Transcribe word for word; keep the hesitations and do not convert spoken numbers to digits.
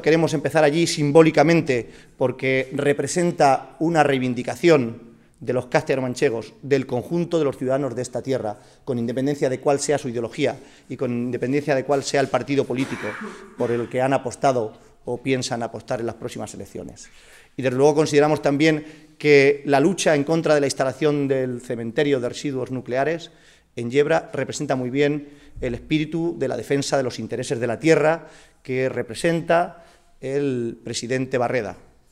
queremos empezar allí simbólicamente porque representa una reivindicación de los castellano-manchegos, del conjunto de los ciudadanos de esta tierra, con independencia de cuál sea su ideología y con independencia de cuál sea el partido político por el que han apostado o piensan apostar en las próximas elecciones. Y desde luego consideramos también que la lucha en contra de la instalación del cementerio de residuos nucleares en Yebra representa muy bien el espíritu de la defensa de los intereses de la tierra que representa el presidente Barreda.